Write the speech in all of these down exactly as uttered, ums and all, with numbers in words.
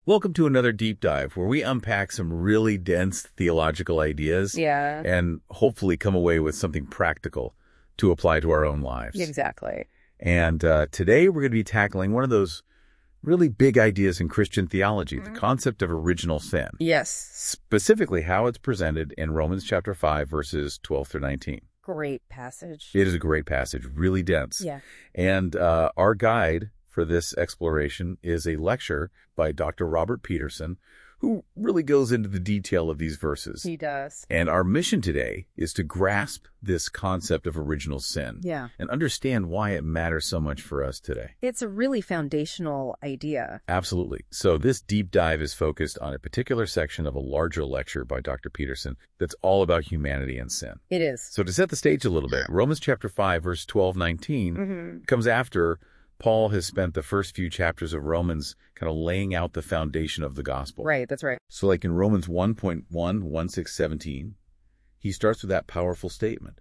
Welcome to another deep dive where we unpack some really dense theological ideas Yeah. and hopefully come away with something practical to apply to our own lives. Exactly. And uh, today we're going to be tackling one of those really big ideas in Christian theology, the concept of original sin. Yes. Specifically how it's presented in Romans chapter five, verses twelve through nineteen. Great passage. It is a great passage, really dense. Yeah. And uh, our guide for this exploration is a lecture by Doctor Robert Peterson, who really goes into the detail of these verses. He does. And our mission today is to grasp this concept of original sin Yeah. and understand why it matters so much for us today. It's a really foundational idea. Absolutely. So this deep dive is focused on a particular section of a larger lecture by Doctor Peterson that's all about humanity and sin. It is. So to set the stage a little bit, Romans chapter five, verse twelve, nineteen Mm-hmm. comes after Paul has spent the first few chapters of Romans kind of laying out the foundation of the gospel. Right, that's right. So like in Romans one point one, one, six, seventeen, he starts with that powerful statement.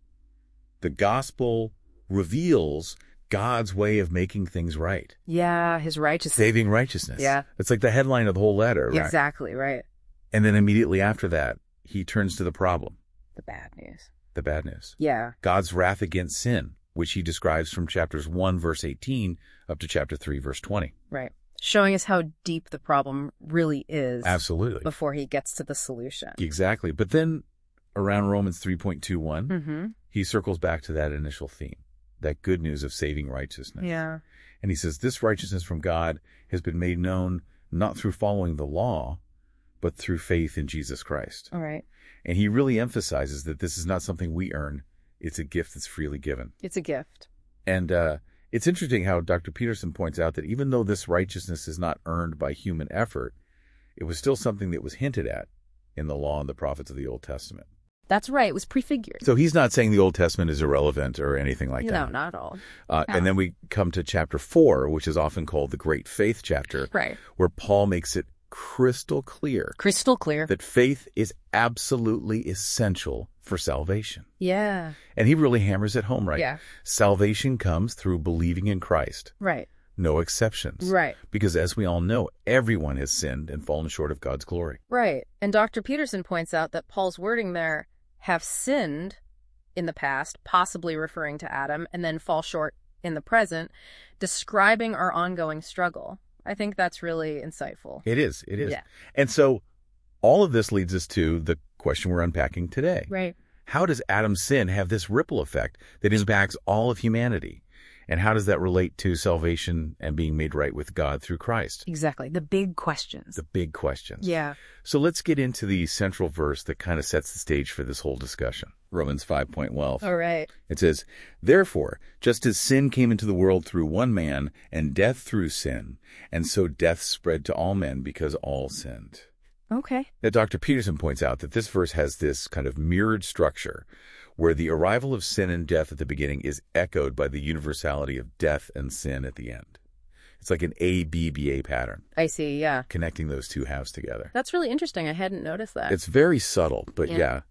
The gospel reveals God's way of making things right. Yeah, his righteousness. Saving righteousness. Yeah. It's like the headline of the whole letter, right? Exactly, right. And then immediately after that, he turns to the problem, The bad news. the bad news. Yeah. God's wrath against sin, which he describes from chapters one, verse eighteen, up to chapter three, verse twenty. Right. Showing us how deep the problem really is. Absolutely. Before he gets to the solution. Exactly. But then around Romans three point two one, Mm-hmm. he circles back to that initial theme, that good news of saving righteousness. Yeah. And he says, this righteousness from God has been made known not through following the law, but through faith in Jesus Christ. All right. And he really emphasizes that this is not something we earn. It's a gift that's freely given. It's a gift. And uh, it's interesting how Doctor Peterson points out that even though this righteousness is not earned by human effort, it was still something that was hinted at in the law and the prophets of the Old Testament. That's right. It was prefigured. So he's not saying the Old Testament is irrelevant or anything like no, that. not at all. Uh, No. And then we come to chapter four, which is often called the Great Faith chapter, Right. where Paul makes it crystal clear Crystal clear. that faith is absolutely essential for salvation. Yeah. And he really hammers it home, right? Yeah. Salvation comes through believing in Christ. Right. No exceptions. Right. Because as we all know, everyone has sinned and fallen short of God's glory. Right. And Doctor Peterson points out that Paul's wording there, have sinned in the past, possibly referring to Adam, and then fall short in the present, describing our ongoing struggle. I think that's really insightful. It is. It is. Yeah. And so all of this leads us to the question we're unpacking today. Right. How does Adam's sin have this ripple effect that impacts all of humanity? And how does that relate to salvation and being made right with God through Christ? Exactly. The big questions. The big questions. Yeah. So let's get into the central verse that kind of sets the stage for this whole discussion. Romans five point twelve. All right. It says, therefore, just as sin came into the world through one man, and death through sin, and so death spread to all men because all sinned. Okay. Now, Doctor Peterson points out that this verse has this kind of mirrored structure where the arrival of sin and death at the beginning is echoed by the universality of death and sin at the end. It's like an A B B A pattern, I see. Yeah. connecting those two halves together. That's really interesting. I hadn't noticed that. It's very subtle, but Yeah. yeah.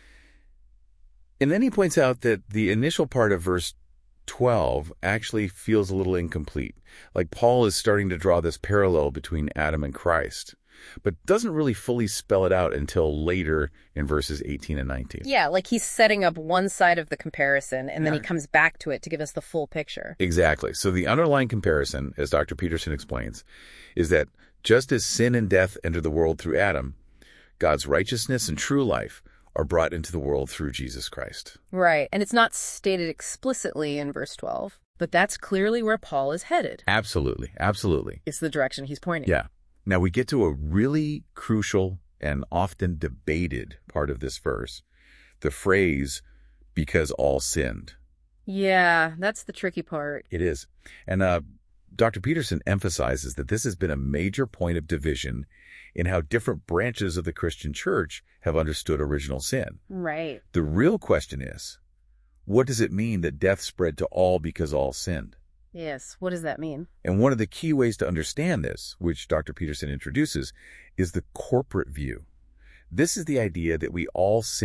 And then he points out that the initial part of verse twelve actually feels a little incomplete. Like Paul is starting to draw this parallel between Adam and Christ, but doesn't really fully spell it out until later in verses eighteen and nineteen. Yeah, like he's setting up one side of the comparison, and then he Yeah. comes back to it to give us the full picture. Exactly. So the underlying comparison, as Doctor Peterson explains, is that just as sin and death entered the world through Adam, God's righteousness and true life are brought into the world through Jesus Christ. Right. And it's not stated explicitly in verse twelve, but that's clearly where Paul is headed. Absolutely. Absolutely. It's the direction he's pointing. Yeah. Now we get to a really crucial and often debated part of this verse, the phrase, because all sinned. Yeah, that's the tricky part. It is. And uh, Doctor Peterson emphasizes that this has been a major point of division in how different branches of the Christian church have understood original sin. Right. The real question is, what does it mean that death spread to all because all sinned? Yes. What does that mean? And one of the key ways to understand this, which Doctor Peterson introduces, is the corporate view. This is the idea that we all sinned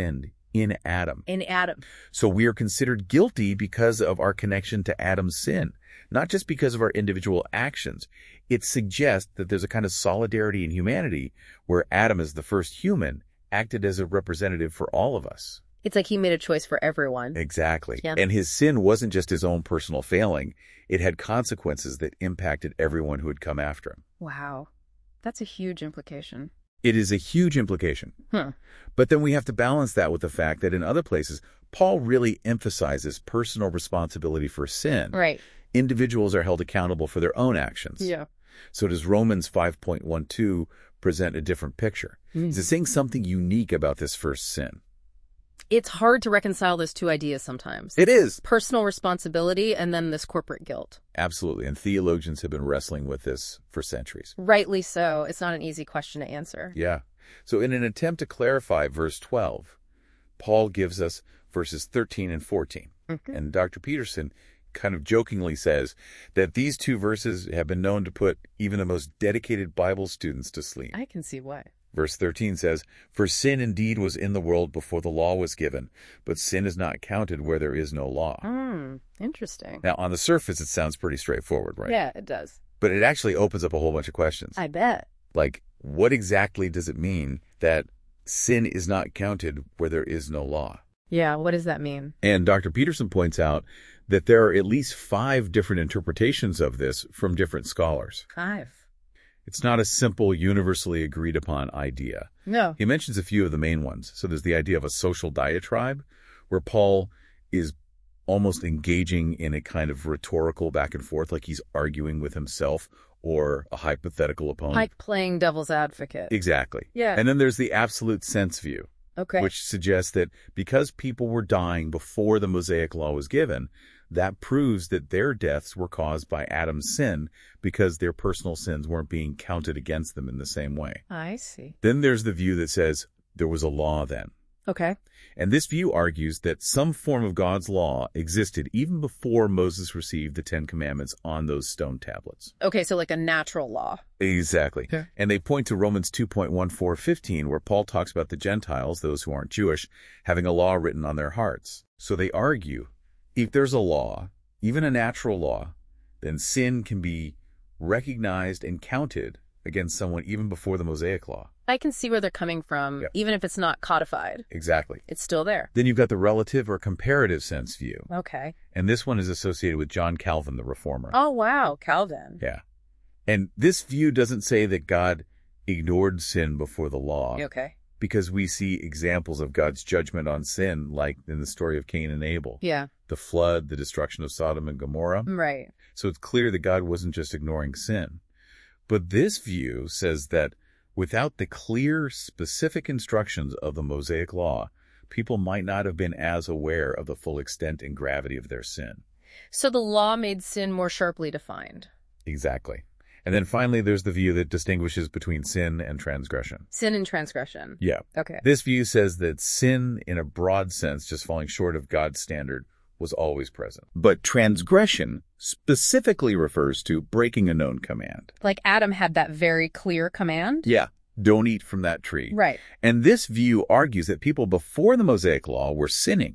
in Adam. In Adam. So we are considered guilty because of our connection to Adam's sin, not just because of our individual actions. It suggests that there's a kind of solidarity in humanity where Adam, as the first human, acted as a representative for all of us. It's like he made a choice for everyone. Exactly. Yeah. And his sin wasn't just his own personal failing. It had consequences that impacted everyone who had come after him. Wow. That's a huge implication. It is a huge implication. Hmm. But then we have to balance that with the fact that in other places, Paul really emphasizes personal responsibility for sin. Right. Individuals are held accountable for their own actions. Yeah. So does Romans five point one two present a different picture? Mm. Is it saying something unique about this first sin? It's hard to reconcile those two ideas sometimes. It is. Personal responsibility and then this corporate guilt. Absolutely. And theologians have been wrestling with this for centuries. Rightly so. It's not an easy question to answer. Yeah. So in an attempt to clarify verse twelve, Paul gives us verses thirteen and fourteen. Mm-hmm. And Doctor Peterson kind of jokingly says that these two verses have been known to put even the most dedicated Bible students to sleep. I can see why. Verse thirteen says, "For sin indeed was in the world before the law was given, but sin is not counted where there is no law." Hmm, interesting. Now, on the surface, it sounds pretty straightforward, right? Yeah, it does. But it actually opens up a whole bunch of questions. I bet. Like, what exactly does it mean that sin is not counted where there is no law? Yeah, what does that mean? And Doctor Peterson points out that there are at least five different interpretations of this from different scholars. Five. It's not a simple, universally agreed upon idea. No. He mentions a few of the main ones. So there's the idea of a social diatribe, where Paul is almost engaging in a kind of rhetorical back and forth, like he's arguing with himself or a hypothetical opponent. Like playing devil's advocate. Exactly. Yeah. And then there's the absolute sense view, Okay. which suggests that because people were dying before the Mosaic law was given, that proves that their deaths were caused by Adam's sin because their personal sins weren't being counted against them in the same way. I see. Then there's the view that says there was a law then. Okay. And this view argues that some form of God's law existed even before Moses received the Ten Commandments on those stone tablets. Okay, so like a natural law. Exactly. Yeah. And they point to Romans two point one four fifteen, where Paul talks about the Gentiles, those who aren't Jewish, having a law written on their hearts. So they argue, if there's a law, even a natural law, then sin can be recognized and counted against someone even before the Mosaic law. I can see where they're coming from, Yep. even if it's not codified. Exactly. It's still there. Then you've got the relative or comparative sense view. Okay. And this one is associated with John Calvin, the reformer. Oh, wow. Calvin. Yeah. And this view doesn't say that God ignored sin before the law. Okay. Because we see examples of God's judgment on sin, like in the story of Cain and Abel. Yeah. The flood, the destruction of Sodom and Gomorrah. Right. So it's clear that God wasn't just ignoring sin. But this view says that without the clear, specific instructions of the Mosaic law, people might not have been as aware of the full extent and gravity of their sin. So the law made sin more sharply defined. Exactly. And then finally, there's the view that distinguishes between sin and transgression. Sin and transgression. Yeah. Okay. This view says that sin, in a broad sense, just falling short of God's standard, was always present. But transgression specifically refers to breaking a known command. Like Adam had that very clear command? Yeah. Don't eat from that tree. Right. And this view argues that people before the Mosaic law were sinning,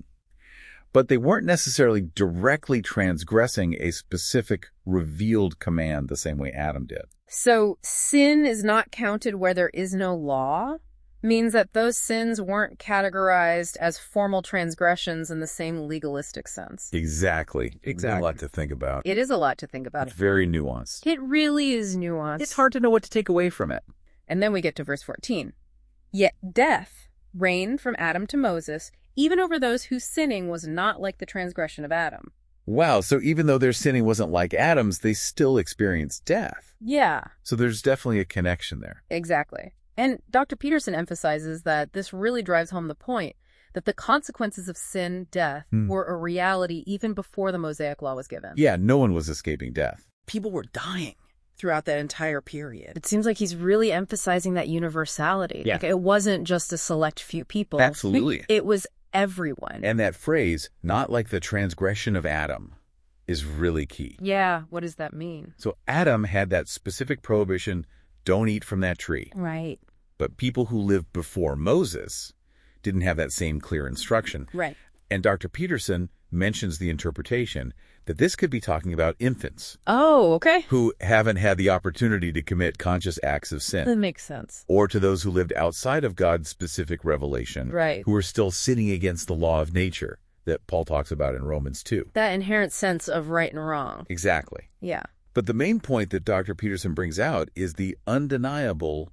but they weren't necessarily directly transgressing a specific revealed command the same way Adam did. So sin is not counted where there is no law means that those sins weren't categorized as formal transgressions in the same legalistic sense. Exactly. Exactly. A lot to think about. It is a lot to think about. It's very nuanced. It really is nuanced. It's hard to know what to take away from it. And then we get to verse fourteen. Yet death reigned from Adam to Moses, even over those whose sinning was not like the transgression of Adam. Wow, so even though their sinning wasn't like Adam's, they still experienced death. Yeah. So there's definitely a connection there. Exactly. And Doctor Peterson emphasizes that this really drives home the point that the consequences of sin, death, Hmm. were a reality even before the Mosaic law was given. Yeah, no one was escaping death. People were dying throughout that entire period. It seems like he's really emphasizing that universality. Yeah. Like it wasn't just a select few people. Absolutely. It was everyone. And that phrase, not like the transgression of Adam, is really key. Yeah, what does that mean? So Adam had that specific prohibition, don't eat from that tree. Right. But people who lived before Moses didn't have that same clear instruction. Right. And Doctor Peterson mentions the interpretation that this could be talking about infants Oh, okay. who haven't had the opportunity to commit conscious acts of sin, That makes sense. or to those who lived outside of God's specific revelation, Right. who are still sinning against the law of nature that Paul talks about in Romans two. That inherent sense of right and wrong. Exactly. Yeah. But the main point that Doctor Peterson brings out is the undeniable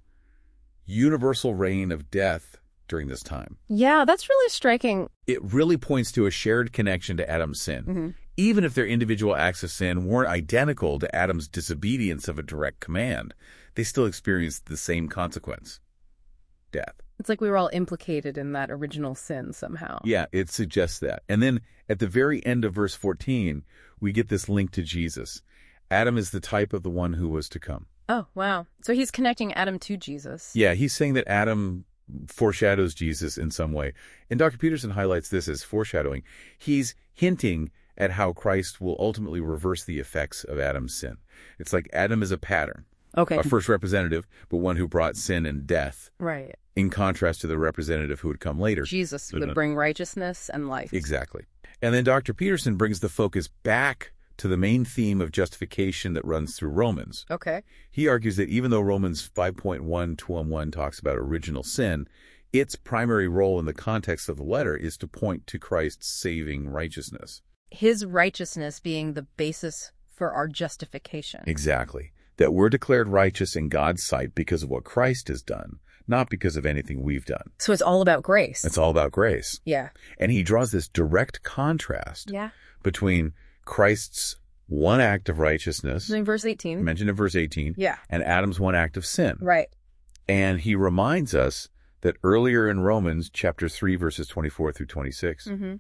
universal reign of death during this time. Yeah, that's really striking. It really points to a shared connection to Adam's sin. Mm-hmm. Even if their individual acts of sin weren't identical to Adam's disobedience of a direct command, they still experienced the same consequence: death. It's like we were all implicated in that original sin somehow. Yeah, it suggests that. And then at the very end of verse fourteen, we get this link to Jesus. Adam is the type of the one who was to come. Oh, wow. So he's connecting Adam to Jesus. Yeah, he's saying that Adam foreshadows Jesus in some way. And Doctor Peterson highlights this as foreshadowing. He's hinting at how Christ will ultimately reverse the effects of Adam's sin. It's like Adam is a pattern, Okay. a first representative, but one who brought sin and death, Right. in contrast to the representative who would come later. Jesus would bring righteousness and life. Exactly. And then Doctor Peterson brings the focus back to the main theme of justification that runs through Romans. Okay. He argues that even though Romans five point one twenty-one talks about original sin, its primary role in the context of the letter is to point to Christ's saving righteousness. His righteousness being the basis for our justification. Exactly. That we're declared righteous in God's sight because of what Christ has done, not because of anything we've done. So it's all about grace. It's all about grace. Yeah. And he draws this direct contrast Yeah. between Christ's one act of righteousness, In verse eighteen. mentioned in verse eighteen, Yeah. and Adam's one act of sin. Right. And he reminds us that earlier in Romans chapter three, verses twenty-four through twenty-six, Mm-hmm.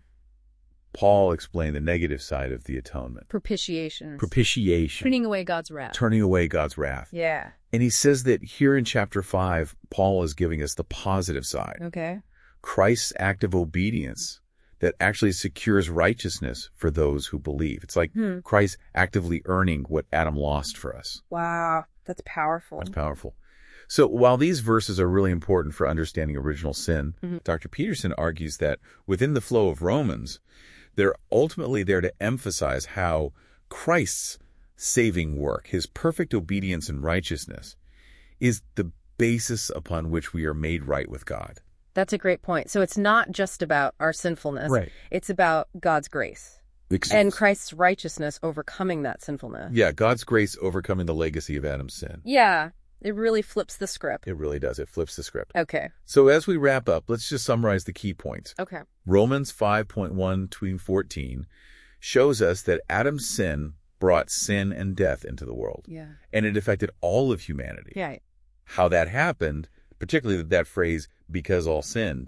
Paul explained the negative side of the atonement. Propitiation. Propitiation. Turning away God's wrath. Turning away God's wrath. Yeah. And he says that here in chapter five, Paul is giving us the positive side. Okay. Christ's act of obedience that actually secures righteousness for those who believe. It's like Hmm. Christ actively earning what Adam lost for us. Wow. That's powerful. That's powerful. So while these verses are really important for understanding original sin, Mm-hmm. Doctor Peterson argues that within the flow of Romans, they're ultimately there to emphasize how Christ's saving work, his perfect obedience and righteousness, is the basis upon which we are made right with God. That's a great point. So it's not just about our sinfulness. Right. It's about God's grace Ex- and Christ's righteousness overcoming that sinfulness. Yeah, God's grace overcoming the legacy of Adam's sin. Yeah. It really flips the script. It really does. It flips the script. Okay. So as we wrap up, let's just summarize the key points. Okay. Romans five point one to fourteen shows us that Adam's sin brought sin and death into the world. Yeah. And it affected all of humanity. Yeah. How that happened, particularly that phrase, because all sinned,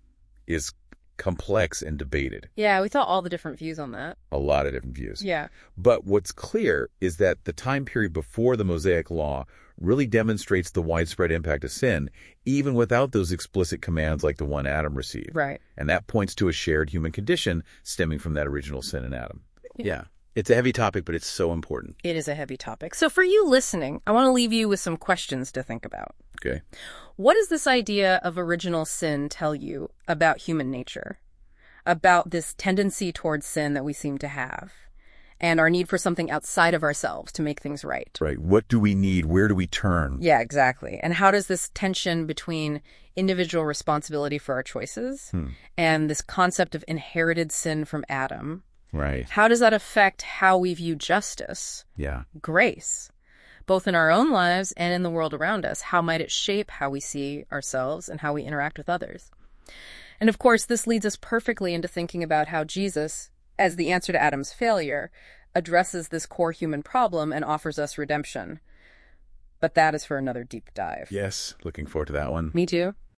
is complex and debated. Yeah. We saw all the different views on that. A lot of different views. Yeah. But what's clear is that the time period before the Mosaic Law really demonstrates the widespread impact of sin, even without those explicit commands like the one Adam received. Right. And that points to a shared human condition stemming from that original sin in Adam. Yeah. Yeah. It's a heavy topic, but it's so important. It is a heavy topic. So for you listening, I want to leave you with some questions to think about. Okay. What does this idea of original sin tell you about human nature? About this tendency towards sin that we seem to have? And our need for something outside of ourselves to make things right? Right. What do we need? Where do we turn? Yeah, exactly. And how does this tension between individual responsibility for our choices Hmm. and this concept of inherited sin from Adam, Right. how does that affect how we view justice, Yeah. grace, both in our own lives and in the world around us? How might it shape how we see ourselves and how we interact with others? And of course, this leads us perfectly into thinking about how Jesus, as the answer to Adam's failure, addresses this core human problem and offers us redemption. But that is for another deep dive. Yes. Looking forward to that one. Me too.